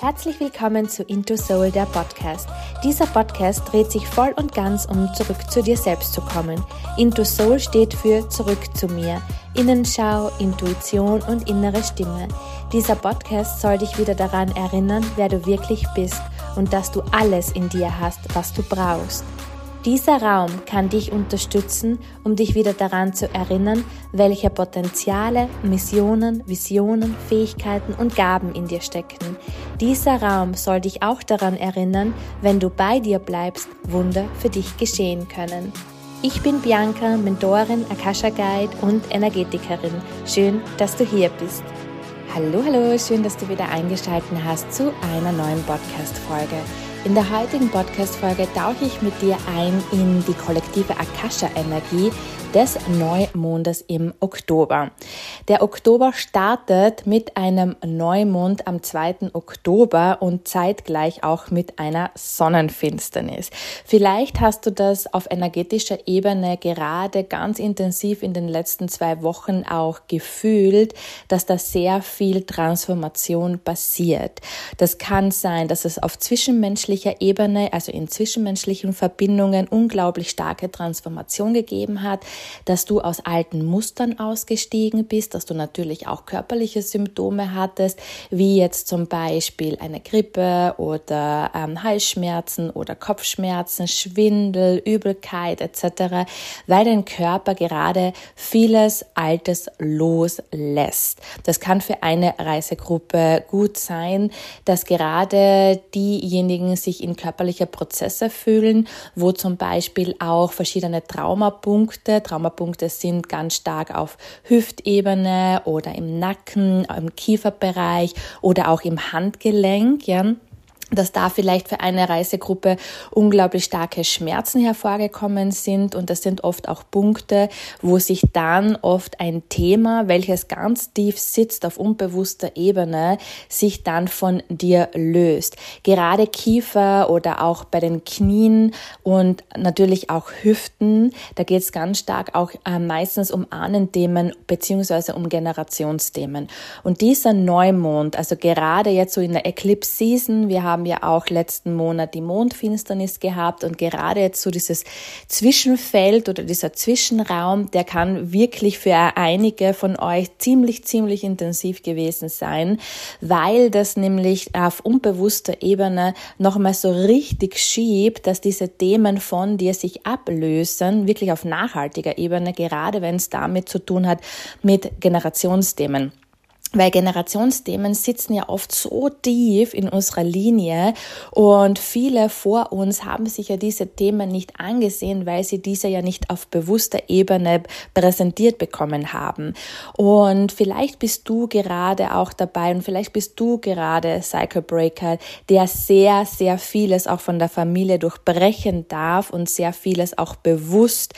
Herzlich willkommen zu Into Soul, der Podcast. Dieser Podcast dreht sich voll und ganz um zurück zu dir selbst zu kommen. Into Soul steht für zurück zu mir. Innenschau, Intuition und innere Stimme. Dieser Podcast soll dich wieder daran erinnern, wer du wirklich bist und dass du alles in dir hast, was du brauchst. Dieser Raum kann dich unterstützen, um dich wieder daran zu erinnern, welche Potenziale, Missionen, Visionen, Fähigkeiten und Gaben in dir stecken. Dieser Raum soll dich auch daran erinnern, wenn du bei dir bleibst, Wunder für dich geschehen können. Ich bin Bianca, Mentorin, Akasha Guide und Energetikerin. Schön, dass du hier bist. Hallo, schön, dass du wieder eingeschaltet hast zu einer neuen Podcast-Folge. In der heutigen Podcast-Folge tauche ich mit dir ein in die kollektive Akasha-Energie des Neumondes im Oktober. Der Oktober startet mit einem Neumond am 2. Oktober und zeitgleich auch mit einer Sonnenfinsternis. Vielleicht hast du das auf energetischer Ebene gerade ganz intensiv in den letzten 2 Wochen auch gefühlt, dass da sehr viel Transformation passiert. Das kann sein, dass es auf zwischenmenschlicher Ebene, also in zwischenmenschlichen Verbindungen, unglaublich starke Transformation gegeben hat, dass du aus alten Mustern ausgestiegen bist, dass du natürlich auch körperliche Symptome hattest, wie jetzt zum Beispiel eine Grippe oder Halsschmerzen oder Kopfschmerzen, Schwindel, Übelkeit etc., weil dein Körper gerade vieles Altes loslässt. Das kann für eine Reisegruppe gut sein, dass gerade diejenigen sich in körperliche Prozesse fühlen, wo zum Beispiel auch verschiedene Traumapunkte sind ganz stark auf Hüftebene oder im Nacken, im Kieferbereich oder auch im Handgelenk, ja, dass da vielleicht für eine Reisegruppe unglaublich starke Schmerzen hervorgekommen sind, und das sind oft auch Punkte, wo sich dann oft ein Thema, welches ganz tief sitzt auf unbewusster Ebene, sich dann von dir löst. Gerade Kiefer oder auch bei den Knien und natürlich auch Hüften, da geht es ganz stark auch meistens um Ahnenthemen beziehungsweise um Generationsthemen. Und dieser Neumond, also gerade jetzt so in der Eclipse Season, wir haben ja auch letzten Monat die Mondfinsternis gehabt, und gerade jetzt so dieses Zwischenfeld oder dieser Zwischenraum, der kann wirklich für einige von euch ziemlich intensiv gewesen sein, weil das nämlich auf unbewusster Ebene nochmal so richtig schiebt, dass diese Themen von dir sich ablösen, wirklich auf nachhaltiger Ebene, gerade wenn es damit zu tun hat mit Generationsthemen. Weil Generationsthemen sitzen ja oft so tief in unserer Linie, und viele vor uns haben sich ja diese Themen nicht angesehen, weil sie diese ja nicht auf bewusster Ebene präsentiert bekommen haben. Und vielleicht bist du gerade auch dabei, und vielleicht bist du gerade Cycle Breaker, der sehr vieles auch von der Familie durchbrechen darf und sehr vieles auch bewusst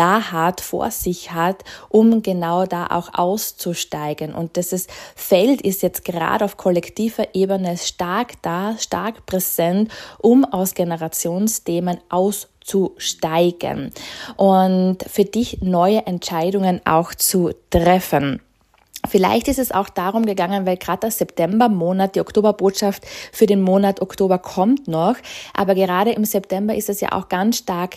vor sich hat, um genau da auch auszusteigen. Und Feld ist jetzt gerade auf kollektiver Ebene stark präsent, um aus Generationsthemen auszusteigen und für dich neue Entscheidungen auch zu treffen. Vielleicht ist es auch darum gegangen, weil gerade der Septembermonat, die Oktoberbotschaft für den Monat Oktober kommt noch, aber gerade im September ist es ja auch ganz stark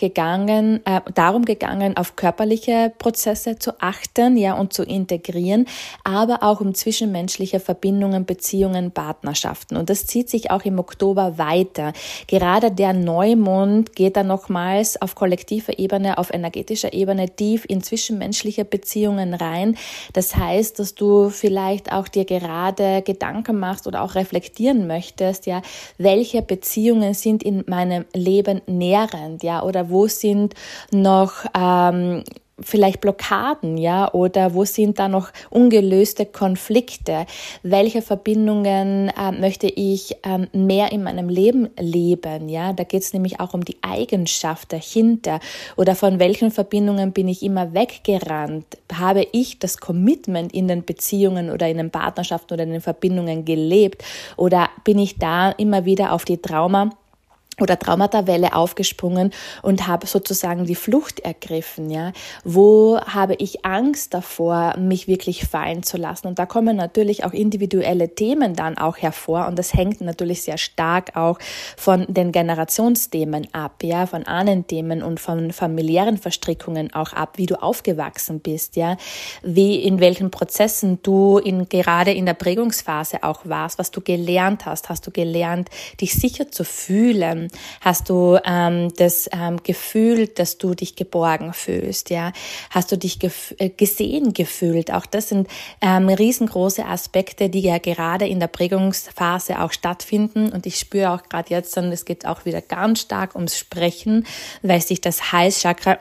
darum gegangen, auf körperliche Prozesse zu achten, ja, und zu integrieren, aber auch um zwischenmenschliche Verbindungen, Beziehungen, Partnerschaften. Und das zieht sich auch im Oktober weiter. Gerade der Neumond geht dann nochmals auf kollektiver Ebene, auf energetischer Ebene tief in zwischenmenschliche Beziehungen rein. Das heißt, dass du vielleicht auch dir gerade Gedanken machst oder auch reflektieren möchtest, ja, welche Beziehungen sind in meinem Leben nährend, ja, oder wo sind noch vielleicht Blockaden, ja, oder wo sind da noch ungelöste Konflikte? Welche Verbindungen möchte ich mehr in meinem Leben leben, ja? Da geht es nämlich auch um die Eigenschaft dahinter. Oder von welchen Verbindungen bin ich immer weggerannt? Habe ich das Commitment in den Beziehungen oder in den Partnerschaften oder in den Verbindungen gelebt? Oder bin ich da immer wieder auf die oder Traumatawelle aufgesprungen und habe sozusagen die Flucht ergriffen, ja. Wo habe ich Angst davor, mich wirklich fallen zu lassen? Und da kommen natürlich auch individuelle Themen dann auch hervor und das hängt natürlich sehr stark auch von den Generationsthemen ab, ja, von Ahnenthemen und von familiären Verstrickungen auch ab, wie du aufgewachsen bist, ja, in welchen Prozessen du gerade in der Prägungsphase auch warst, was du gelernt hast. Hast du gelernt, dich sicher zu fühlen? Hast du das Gefühl, dass du dich geborgen fühlst, ja? Hast du dich gesehen gefühlt? Auch das sind riesengroße Aspekte, die ja gerade in der Prägungsphase auch stattfinden. Und ich spüre auch gerade jetzt, es geht auch wieder ganz stark ums Sprechen, weil sich das Halschakra,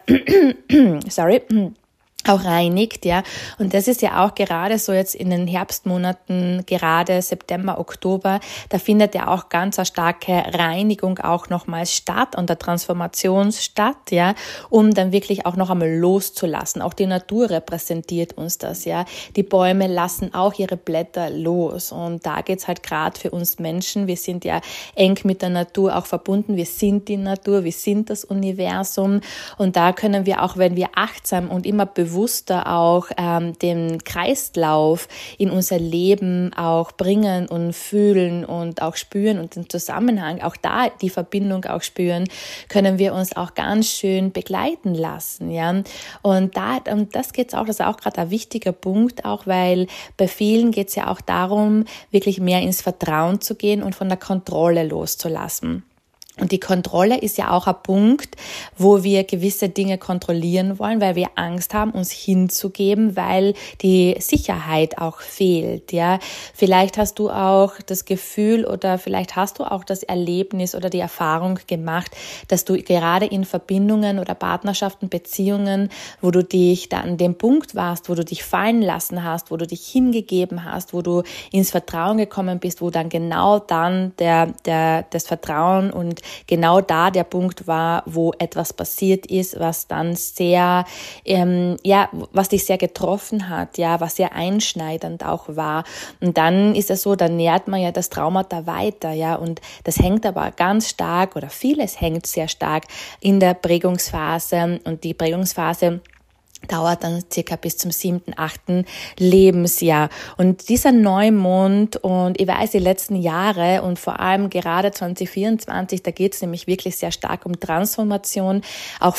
auch reinigt, ja. Und das ist ja auch gerade so jetzt in den Herbstmonaten, gerade September, Oktober, da findet ja auch ganz eine starke Reinigung auch nochmals statt und der Transformation statt, ja, um dann wirklich auch noch einmal loszulassen. Auch die Natur repräsentiert uns das, ja. Die Bäume lassen auch ihre Blätter los und da geht's halt gerade für uns Menschen, wir sind ja eng mit der Natur auch verbunden, wir sind die Natur, wir sind das Universum und da können wir auch, wenn wir achtsam und immer bewusster auch den Kreislauf in unser Leben auch bringen und fühlen und auch spüren und den Zusammenhang, auch da die Verbindung auch spüren, können wir uns auch ganz schön begleiten lassen, ja. Und das geht's auch, das ist auch gerade ein wichtiger Punkt, auch weil bei vielen geht's ja auch darum, wirklich mehr ins Vertrauen zu gehen und von der Kontrolle loszulassen. Und die Kontrolle ist ja auch ein Punkt, wo wir gewisse Dinge kontrollieren wollen, weil wir Angst haben, uns hinzugeben, weil die Sicherheit auch fehlt, ja. Vielleicht hast du auch das Gefühl oder vielleicht hast du auch das Erlebnis oder die Erfahrung gemacht, dass du gerade in Verbindungen oder Partnerschaften, Beziehungen, wo du dich da an dem Punkt warst, wo du dich fallen lassen hast, wo du dich hingegeben hast, wo du ins Vertrauen gekommen bist, wo dann genau dann das Vertrauen und genau da der Punkt war, wo etwas passiert ist, was dann sehr, was dich sehr getroffen hat, ja, was sehr einschneidend auch war. Und dann ist es so, dann nährt man ja das Traumata weiter, ja, und das hängt aber ganz stark oder vieles hängt sehr stark in der Prägungsphase und die Prägungsphase dauert dann circa bis zum 7., 8. Lebensjahr. Und dieser Neumond und ich weiß, die letzten Jahre und vor allem gerade 2024, da geht es nämlich wirklich sehr stark um Transformation. Auch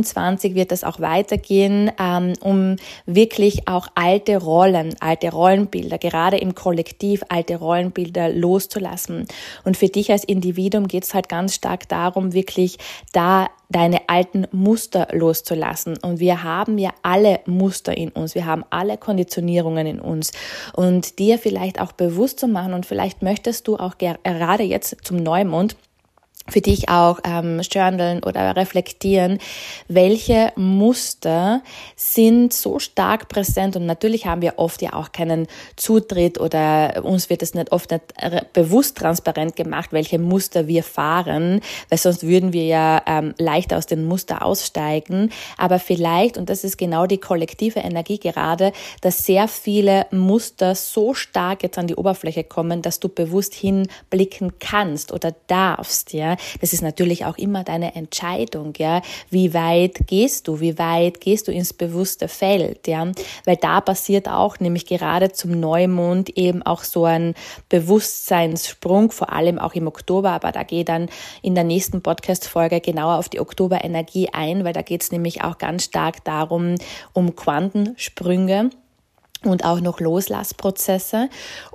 25 wird es auch weitergehen, um wirklich auch alte Rollenbilder, gerade im Kollektiv alte Rollenbilder loszulassen. Und für dich als Individuum geht es halt ganz stark darum, wirklich da deine alten Muster loszulassen. Und wir haben ja alle Muster in uns, wir haben alle Konditionierungen in uns. Und dir vielleicht auch bewusst zu machen und vielleicht möchtest du auch gerade jetzt zum Neumond für dich auch journalen oder reflektieren, welche Muster sind so stark präsent und natürlich haben wir oft ja auch keinen Zutritt oder uns wird es oft nicht bewusst transparent gemacht, welche Muster wir fahren, weil sonst würden wir ja leicht aus den Muster aussteigen, aber vielleicht, und das ist genau die kollektive Energie gerade, dass sehr viele Muster so stark jetzt an die Oberfläche kommen, dass du bewusst hinblicken kannst oder darfst, ja. Das ist natürlich auch immer deine Entscheidung, ja. Wie weit gehst du ins bewusste Feld, ja. Weil da passiert auch nämlich gerade zum Neumond eben auch so ein Bewusstseinssprung, vor allem auch im Oktober, aber da gehe dann in der nächsten Podcast-Folge genauer auf die Oktoberenergie ein, weil da geht es nämlich auch ganz stark darum, um Quantensprünge und auch noch Loslassprozesse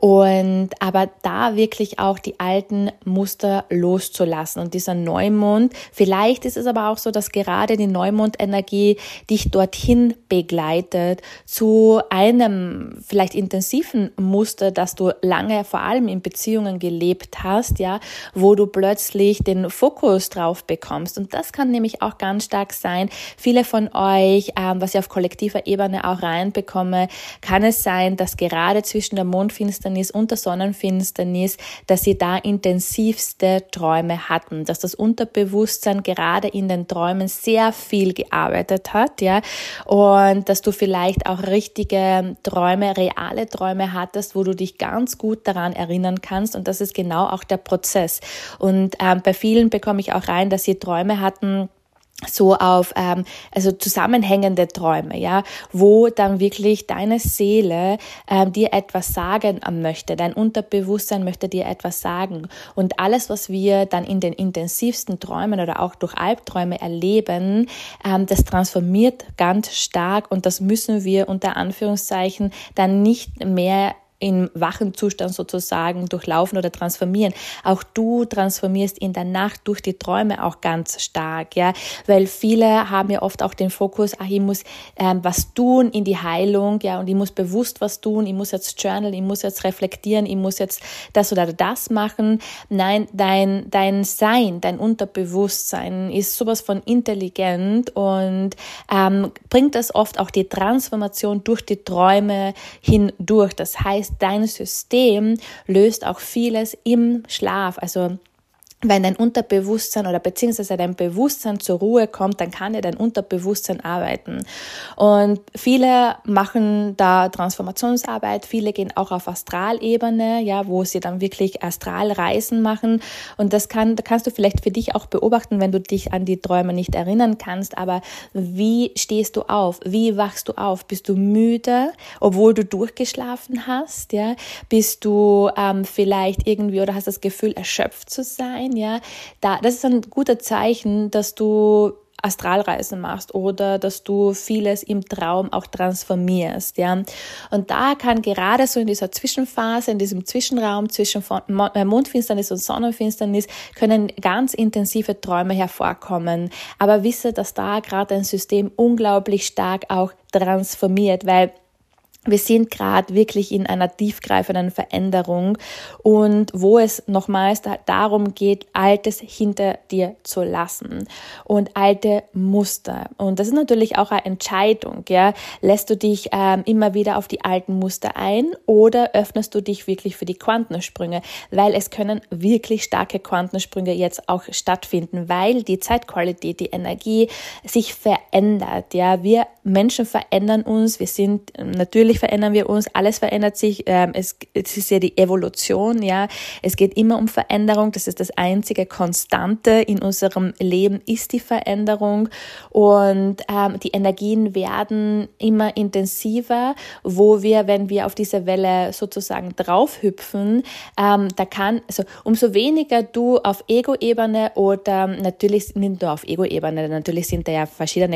und aber da wirklich auch die alten Muster loszulassen und dieser Neumond, vielleicht ist es aber auch so, dass gerade die Neumondenergie dich dorthin begleitet zu einem vielleicht intensiven Muster, das du lange vor allem in Beziehungen gelebt hast, ja, wo du plötzlich den Fokus drauf bekommst und das kann nämlich auch ganz stark sein. Viele von euch, was ich auf kollektiver Ebene auch reinbekomme, kann kann es sein, dass gerade zwischen der Mondfinsternis und der Sonnenfinsternis, dass sie da intensivste Träume hatten, dass das Unterbewusstsein gerade in den Träumen sehr viel gearbeitet hat, ja, und dass du vielleicht auch richtige Träume, reale Träume hattest, wo du dich ganz gut daran erinnern kannst, und das ist genau auch der Prozess. Und bei vielen bekomme ich auch rein, dass sie Träume hatten, so auf also zusammenhängende Träume, ja, wo dann wirklich deine Seele dir etwas sagen möchte, dein Unterbewusstsein möchte dir etwas sagen, und alles, was wir dann in den intensivsten Träumen oder auch durch Albträume erleben, das transformiert ganz stark, und das müssen wir unter Anführungszeichen dann nicht mehr im wachen Zustand sozusagen durchlaufen oder transformieren. Auch du transformierst in der Nacht durch die Träume auch ganz stark, ja, weil viele haben ja oft auch den Fokus, ich muss was tun in die Heilung, ja, und ich muss bewusst was tun, ich muss jetzt journalen, ich muss jetzt reflektieren, ich muss jetzt das oder das machen. Nein, dein Sein, dein Unterbewusstsein ist sowas von intelligent und bringt das oft auch die Transformation durch die Träume hindurch. Das heißt, dein System löst auch vieles im Schlaf. Also wenn dein Unterbewusstsein oder beziehungsweise dein Bewusstsein zur Ruhe kommt, dann kann ja dein Unterbewusstsein arbeiten. Und viele machen da Transformationsarbeit, viele gehen auch auf Astralebene, ja, wo sie dann wirklich Astralreisen machen. Und da kannst du vielleicht für dich auch beobachten, wenn du dich an die Träume nicht erinnern kannst. Aber wie stehst du auf? Wie wachst du auf? Bist du müde, obwohl du durchgeschlafen hast? Ja, bist du vielleicht irgendwie oder hast das Gefühl, erschöpft zu sein? Ja, das ist ein guter Zeichen, dass du Astralreisen machst oder dass du vieles im Traum auch transformierst, ja. Und da kann gerade so in dieser Zwischenphase, in diesem Zwischenraum zwischen Mondfinsternis und Sonnenfinsternis können ganz intensive Träume hervorkommen. Aber wisse, dass da gerade dein System unglaublich stark auch transformiert, weil wir sind gerade wirklich in einer tiefgreifenden Veränderung, und wo es nochmals darum geht, Altes hinter dir zu lassen und alte Muster. Und das ist natürlich auch eine Entscheidung, ja. Lässt du dich immer wieder auf die alten Muster ein oder öffnest du dich wirklich für die Quantensprünge? Weil es können wirklich starke Quantensprünge jetzt auch stattfinden, weil die Zeitqualität, die Energie sich verändert, ja. Wir Menschen verändern uns, natürlich verändern wir uns, alles verändert sich, es ist ja die Evolution, ja, es geht immer um Veränderung, das ist das einzige Konstante in unserem Leben, ist die Veränderung, und die Energien werden immer intensiver, wo wir, wenn wir auf diese Welle sozusagen draufhüpfen, umso weniger du auf Ego-Ebene oder natürlich nicht nur auf Ego-Ebene, natürlich sind da ja verschiedene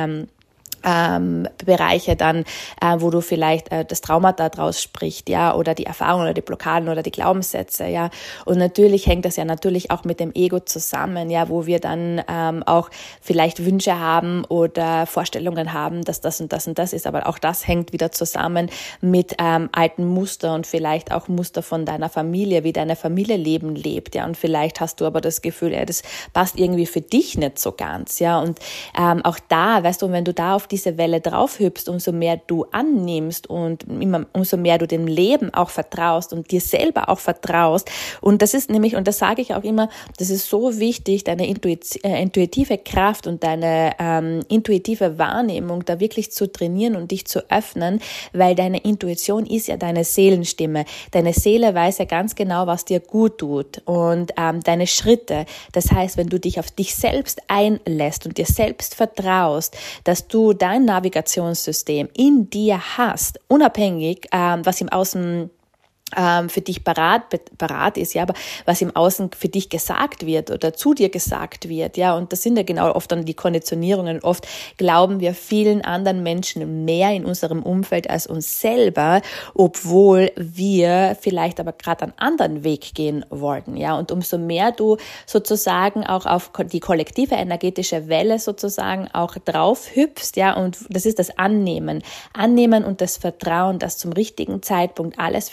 Bereiche dann, wo du vielleicht das Traumata draus spricht, ja, oder die Erfahrungen oder die Blockaden oder die Glaubenssätze, ja. Und natürlich hängt das ja natürlich auch mit dem Ego zusammen, ja, wo wir dann auch vielleicht Wünsche haben oder Vorstellungen haben, dass das und das und das ist, aber auch das hängt wieder zusammen mit alten Mustern und vielleicht auch Muster von deiner Familie, wie deine Familie lebt, ja. Und vielleicht hast du aber das Gefühl, das passt irgendwie für dich nicht so ganz, ja. Und auch da, weißt du, wenn du da auf diese Welle draufhüpfst, umso mehr du annimmst und umso mehr du dem Leben auch vertraust und dir selber auch vertraust. Und das ist nämlich, und das sage ich auch immer, das ist so wichtig, deine intuitive Kraft und deine intuitive Wahrnehmung da wirklich zu trainieren und dich zu öffnen, weil deine Intuition ist ja deine Seelenstimme. Deine Seele weiß ja ganz genau, was dir gut tut, und deine Schritte. Das heißt, wenn du dich auf dich selbst einlässt und dir selbst vertraust, dass du dein Navigationssystem in dir hast, unabhängig, was im Außen für dich parat ist, ja, aber was im Außen für dich gesagt wird oder zu dir gesagt wird, ja, und das sind ja genau oft dann die Konditionierungen. Oft glauben wir vielen anderen Menschen mehr in unserem Umfeld als uns selber, obwohl wir vielleicht aber gerade einen anderen Weg gehen wollten, ja, und umso mehr du sozusagen auch auf die kollektive energetische Welle sozusagen auch drauf hüpfst, ja, und das ist das Annehmen und das Vertrauen, dass zum richtigen Zeitpunkt alles für dich da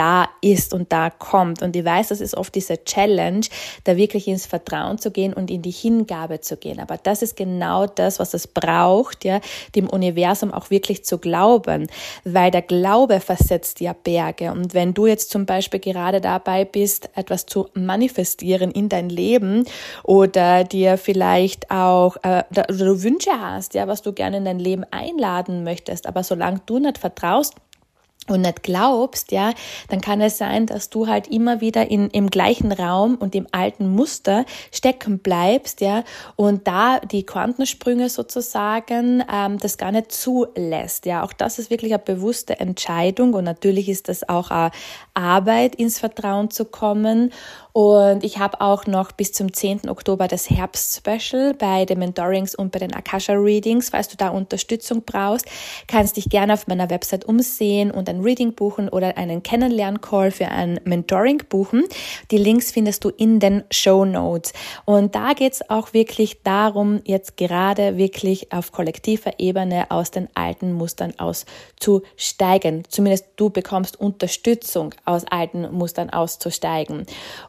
da ist und da kommt. Und ich weiß, das ist oft diese Challenge, da wirklich ins Vertrauen zu gehen und in die Hingabe zu gehen. Aber das ist genau das, was es braucht, ja, dem Universum auch wirklich zu glauben, weil der Glaube versetzt ja Berge. Und wenn du jetzt zum Beispiel gerade dabei bist, etwas zu manifestieren in dein Leben oder dir vielleicht auch oder du Wünsche hast, ja, was du gerne in dein Leben einladen möchtest, aber solange du nicht vertraust und nicht glaubst, ja, dann kann es sein, dass du halt immer wieder im gleichen Raum und im alten Muster stecken bleibst, ja, und da die Quantensprünge sozusagen das gar nicht zulässt, ja. Auch das ist wirklich eine bewusste Entscheidung und natürlich ist das auch eine Arbeit, ins Vertrauen zu kommen. Und ich habe auch noch bis zum 10. Oktober das Herbst-Special bei den Mentorings und bei den Akasha-Readings. Falls du da Unterstützung brauchst, kannst dich gerne auf meiner Website umsehen und ein Reading buchen oder einen Kennenlern-Call für ein Mentoring buchen. Die Links findest du in den Shownotes. Und da geht es auch wirklich darum, jetzt gerade wirklich auf kollektiver Ebene aus den alten Mustern auszusteigen. Zumindest du bekommst Unterstützung, aus alten Mustern auszusteigen.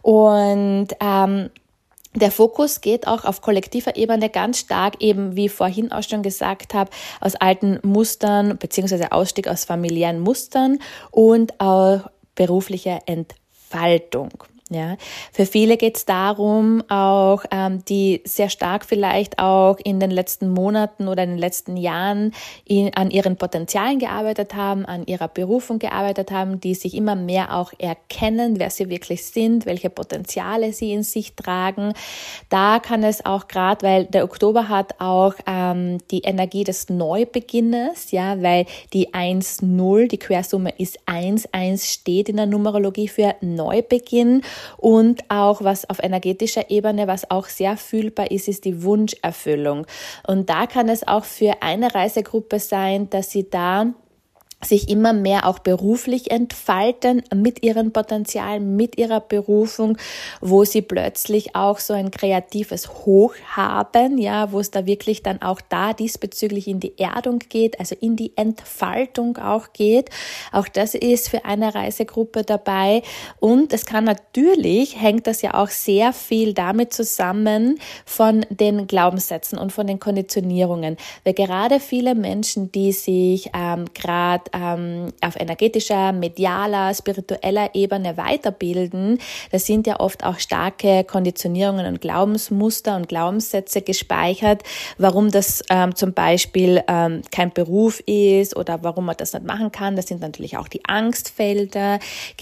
Und der Fokus geht auch auf kollektiver Ebene ganz stark, eben wie ich vorhin auch schon gesagt habe, aus alten Mustern beziehungsweise Ausstieg aus familiären Mustern und auch berufliche Entfaltung. Ja, für viele geht es darum, auch die sehr stark vielleicht auch in den letzten Monaten oder in den letzten Jahren an ihren Potenzialen gearbeitet haben, an ihrer Berufung gearbeitet haben, die sich immer mehr auch erkennen, wer sie wirklich sind, welche Potenziale sie in sich tragen. Da kann es auch gerade, weil der Oktober hat auch die Energie des Neubeginnes, ja, weil die 1-0, die Quersumme ist 1 steht in der Numerologie für Neubeginn. Und auch was auf energetischer Ebene, was auch sehr fühlbar ist, ist die Wunscherfüllung. Und da kann es auch für eine Reisegruppe sein, dass sie da sich immer mehr auch beruflich entfalten mit ihren Potenzialen, mit ihrer Berufung, wo sie plötzlich auch so ein kreatives Hoch haben, ja, wo es da wirklich dann auch da diesbezüglich in die Erdung geht, also in die Entfaltung auch geht. Auch das ist für eine Reisegruppe dabei und es kann natürlich, hängt das ja auch sehr viel damit zusammen von den Glaubenssätzen und von den Konditionierungen, weil gerade viele Menschen, die sich gerade auf energetischer, medialer, spiritueller Ebene weiterbilden, das sind ja oft auch starke Konditionierungen und Glaubensmuster und Glaubenssätze gespeichert, warum das zum Beispiel kein Beruf ist oder warum man das nicht machen kann. Das sind natürlich auch die Angstfelder,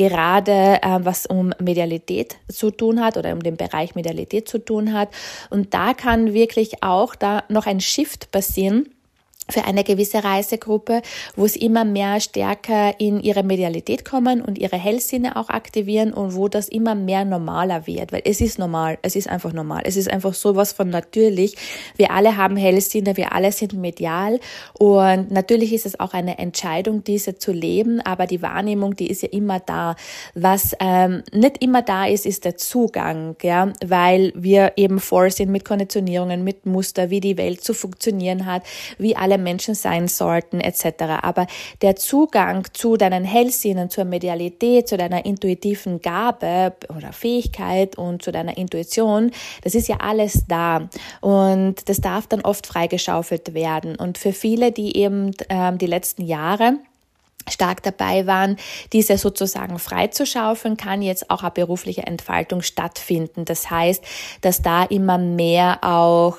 gerade was um Medialität zu tun hat oder um den Bereich Medialität zu tun hat. Und da kann wirklich auch da noch ein Shift passieren, für eine gewisse Reisegruppe, wo es immer mehr stärker in ihre Medialität kommen und ihre Hellsinne auch aktivieren und wo das immer mehr normaler wird, weil es ist normal, es ist einfach normal, es ist einfach sowas von natürlich. Wir alle haben Hellsinne, wir alle sind medial und natürlich ist es auch eine Entscheidung, diese zu leben, aber die Wahrnehmung, die ist ja immer da. Was nicht immer da ist, ist der Zugang, ja, weil wir eben voll sind mit Konditionierungen, mit Muster, wie die Welt zu funktionieren hat, wie alle Menschen sein sollten, etc. Aber der Zugang zu deinen Hellsinnen, zur Medialität, zu deiner intuitiven Gabe oder Fähigkeit und zu deiner Intuition, das ist ja alles da. Und das darf dann oft freigeschaufelt werden. Und für viele, die eben die letzten Jahre stark dabei waren, diese sozusagen freizuschaufeln, kann jetzt auch eine berufliche Entfaltung stattfinden. Das heißt, dass da immer mehr auch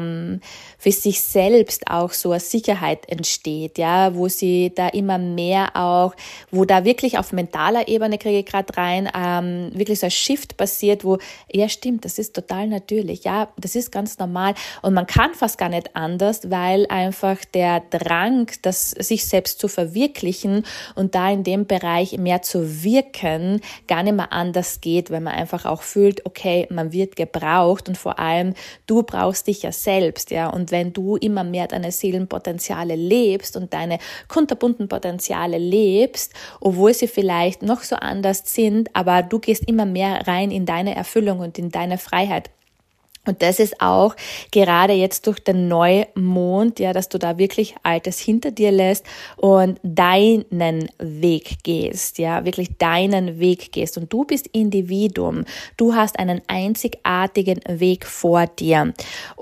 für sich selbst auch so eine Sicherheit entsteht, ja, wo sie da immer mehr auch, wo da wirklich auf mentaler Ebene, kriege ich gerade rein, wirklich so ein Shift passiert, wo, ja stimmt, das ist total natürlich, ja, das ist ganz normal und man kann fast gar nicht anders, weil einfach der Drang, das sich selbst zu verwirklichen und da in dem Bereich mehr zu wirken, gar nicht mehr anders geht, weil man einfach auch fühlt, okay, man wird gebraucht und vor allem, du brauchst dich ja selbst, ja, und wenn du immer mehr deine Seelenpotenziale lebst und deine kunterbunten Potenziale lebst, obwohl sie vielleicht noch so anders sind, aber du gehst immer mehr rein in deine Erfüllung und in deine Freiheit. Und das ist auch gerade jetzt durch den Neumond, ja, dass du da wirklich Altes hinter dir lässt und deinen Weg gehst, ja, wirklich deinen Weg gehst. Und du bist Individuum. Du hast einen einzigartigen Weg vor dir.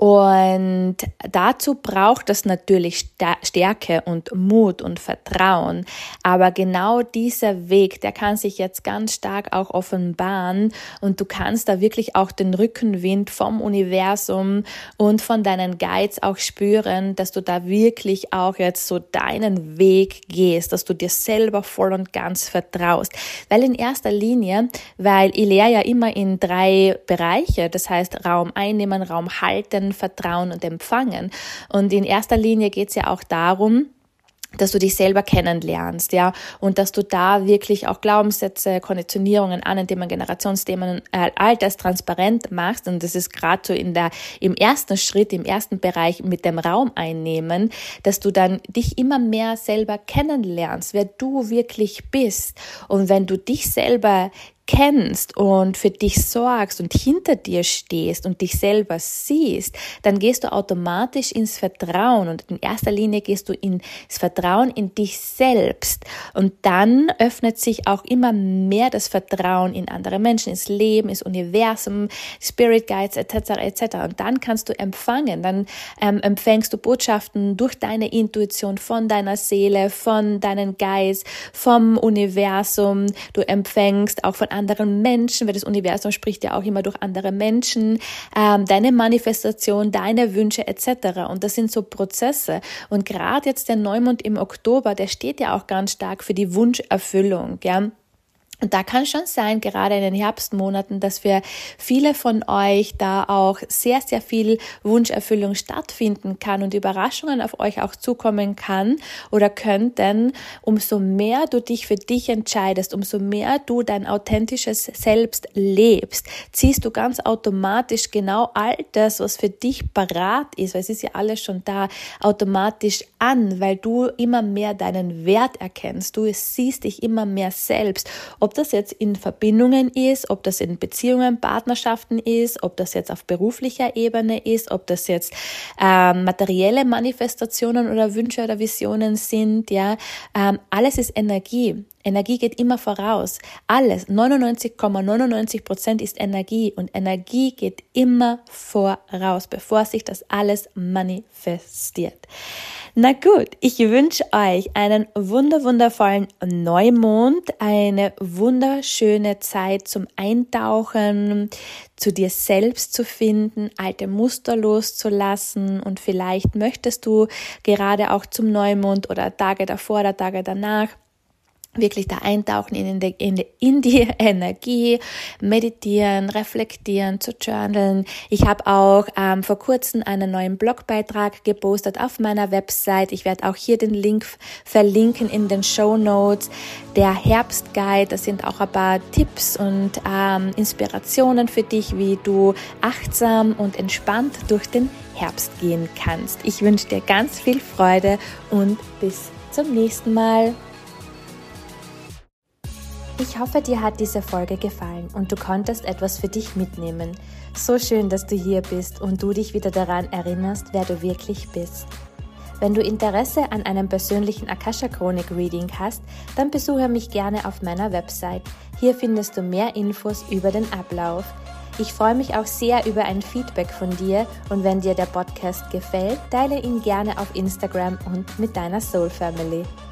Und dazu braucht es natürlich Stärke und Mut und Vertrauen. Aber genau dieser Weg, der kann sich jetzt ganz stark auch offenbaren und du kannst da wirklich auch den Rückenwind vom Universum und von deinen Guides auch spüren, dass du da wirklich auch jetzt so deinen Weg gehst, dass du dir selber voll und ganz vertraust. Weil in erster Linie, weil ich lehre ja immer in 3 Bereiche, das heißt Raum einnehmen, Raum halten, Vertrauen und empfangen. Und in erster Linie geht es ja auch darum, dass du dich selber kennenlernst, ja, und dass du da wirklich auch Glaubenssätze, Konditionierungen, Ahnenthemen, Generationsthemen, all das transparent machst. Und das ist gerade so im ersten Schritt, im ersten Bereich mit dem Raum einnehmen, dass du dann dich immer mehr selber kennenlernst, wer du wirklich bist. Und wenn du dich selber kennst und für dich sorgst und hinter dir stehst und dich selber siehst, dann gehst du automatisch ins Vertrauen und in erster Linie gehst du ins Vertrauen in dich selbst und dann öffnet sich auch immer mehr das Vertrauen in andere Menschen, ins Leben, ins Universum, Spirit Guides etc. etc. Und dann kannst du empfangen, dann empfängst du Botschaften durch deine Intuition von deiner Seele, von deinen Guides, vom Universum, du empfängst auch von anderen Menschen, weil das Universum spricht ja auch immer durch andere Menschen, deine Manifestation, deine Wünsche etc. Und das sind so Prozesse. Und gerade jetzt der Neumond im Oktober, der steht ja auch ganz stark für die Wunscherfüllung, ja. Und da kann schon sein, gerade in den Herbstmonaten, dass für viele von euch da auch sehr, sehr viel Wunscherfüllung stattfinden kann und Überraschungen auf euch auch zukommen kann oder könnten. Umso mehr du dich für dich entscheidest, umso mehr du dein authentisches Selbst lebst, ziehst du ganz automatisch genau all das, was für dich parat ist, weil es ist ja alles schon da, automatisch an, weil du immer mehr deinen Wert erkennst. Du siehst dich immer mehr selbst. Ob das jetzt in Verbindungen ist, ob das in Beziehungen, Partnerschaften ist, ob das jetzt auf beruflicher Ebene ist, ob das jetzt materielle Manifestationen oder Wünsche oder Visionen sind, ja, alles ist Energie. Energie geht immer voraus. Alles, 99,99% ist Energie und Energie geht immer voraus, bevor sich das alles manifestiert. Na gut, ich wünsche euch einen wundervollen Neumond, eine wunderschöne Zeit zum Eintauchen, zu dir selbst zu finden, alte Muster loszulassen und vielleicht möchtest du gerade auch zum Neumond oder Tage davor oder Tage danach wirklich da eintauchen in die Energie, meditieren, reflektieren, zu journalen. Ich habe auch vor kurzem einen neuen Blogbeitrag gepostet auf meiner Website. Ich werde auch hier den Link verlinken in den Shownotes. Der Herbstguide, das sind auch ein paar Tipps und Inspirationen für dich, wie du achtsam und entspannt durch den Herbst gehen kannst. Ich wünsche dir ganz viel Freude und bis zum nächsten Mal. Ich hoffe, dir hat diese Folge gefallen und du konntest etwas für dich mitnehmen. So schön, dass du hier bist und du dich wieder daran erinnerst, wer du wirklich bist. Wenn du Interesse an einem persönlichen Akasha-Chronik-Reading hast, dann besuche mich gerne auf meiner Website. Hier findest du mehr Infos über den Ablauf. Ich freue mich auch sehr über ein Feedback von dir und wenn dir der Podcast gefällt, teile ihn gerne auf Instagram und mit deiner Soul Family.